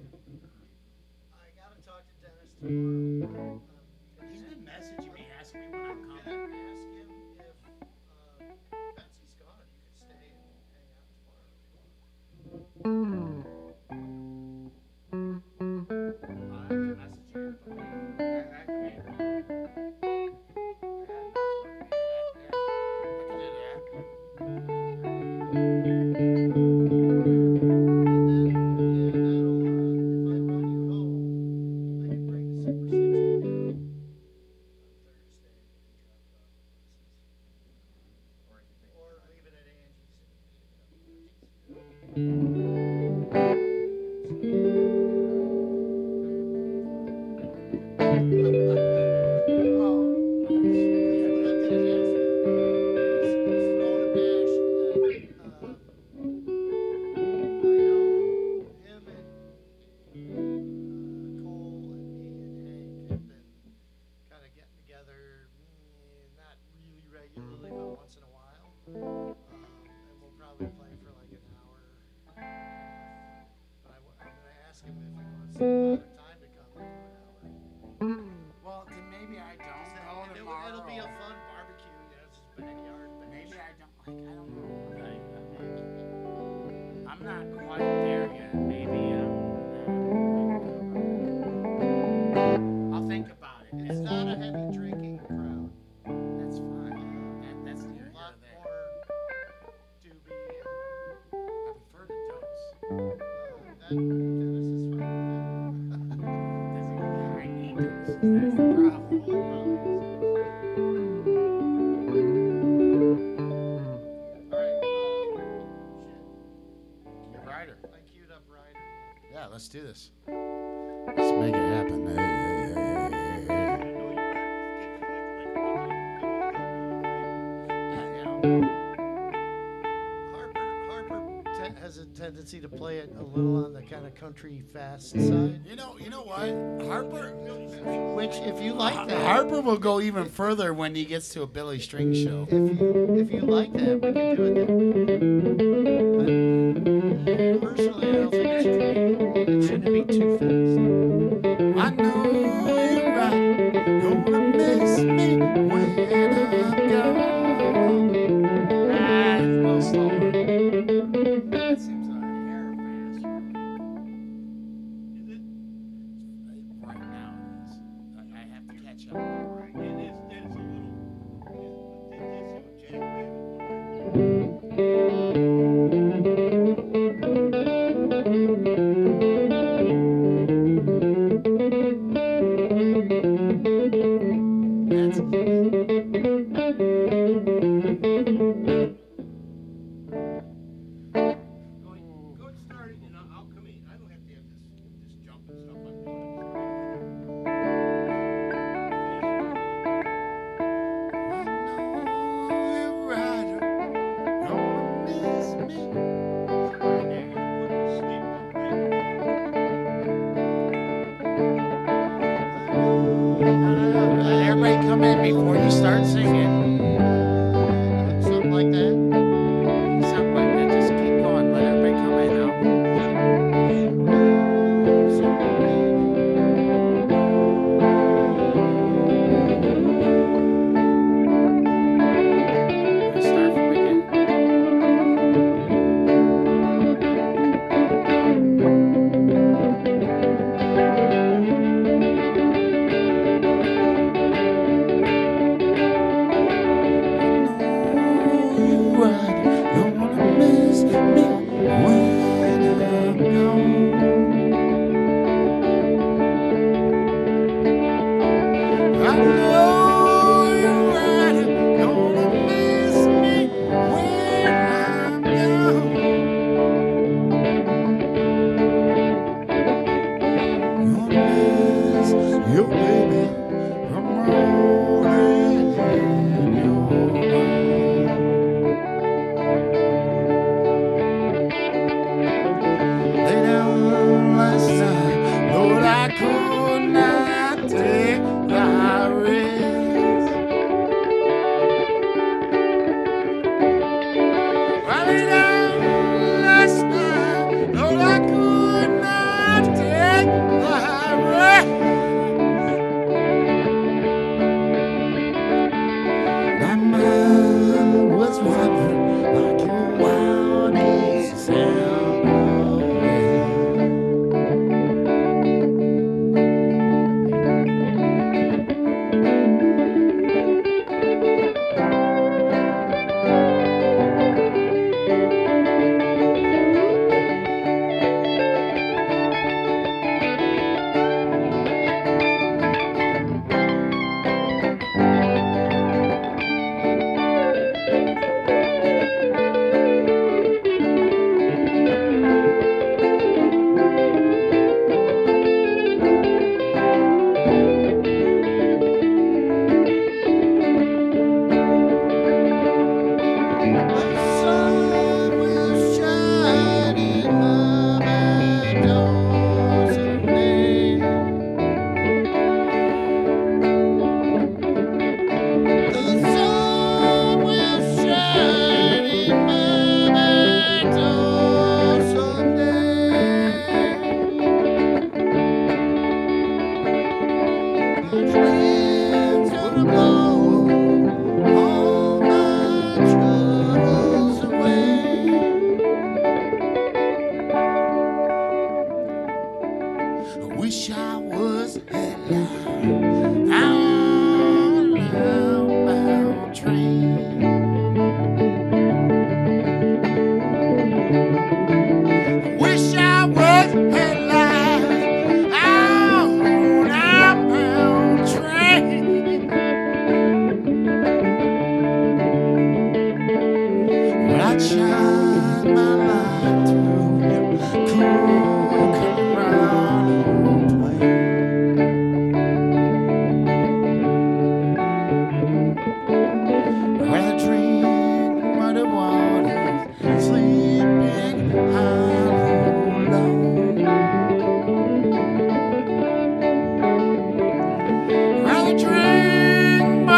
I gotta talk to Dennis tomorrow. He's been messaging me, asking me when I'm Can coming. I ask him if Betsy's gone? You could stay and hang out tomorrow if you want. I'll have to message you. That could be. Let's do this. Let's make it happen. Harper has a tendency to play it a little on the kind of country fast side. You know what? Harper, which if you like that, Harper will go even further when he gets to a Billy String show. If you like that, we can do it then. Personally, I don't think it shouldn't be too fast. I know you're right. Gonna miss me when I'm gone. It's a little slower. That seems like a hair faster. Is it? Right now it is. I have to catch up. Right. It is a little.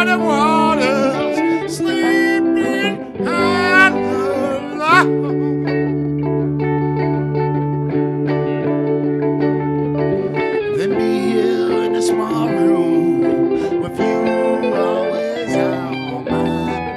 muddy waters, sleeping and alone. Then be here in a small room with you always on my mind.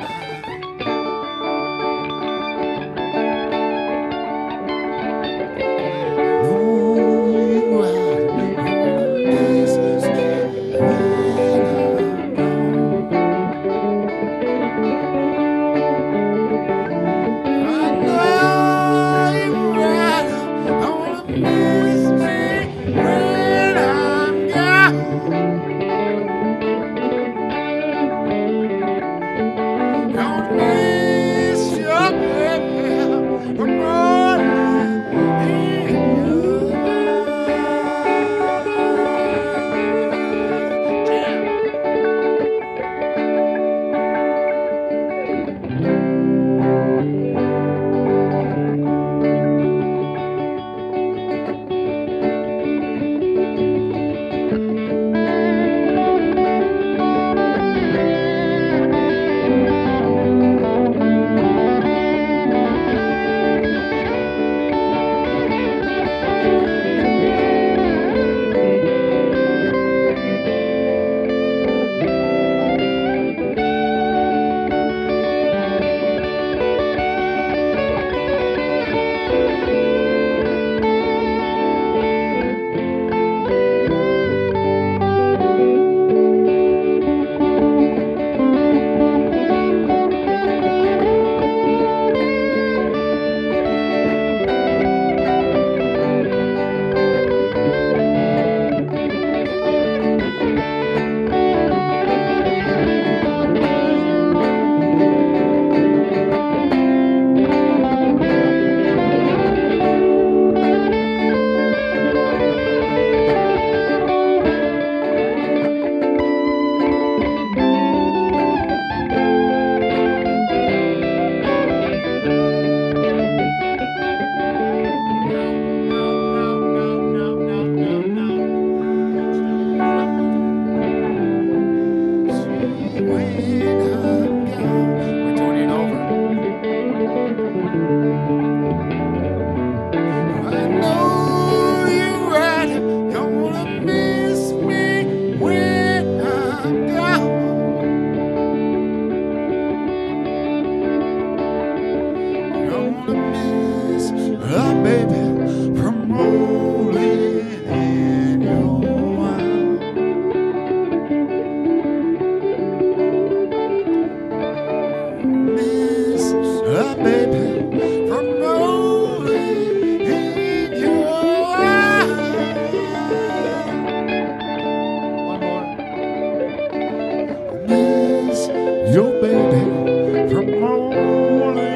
Your baby from morning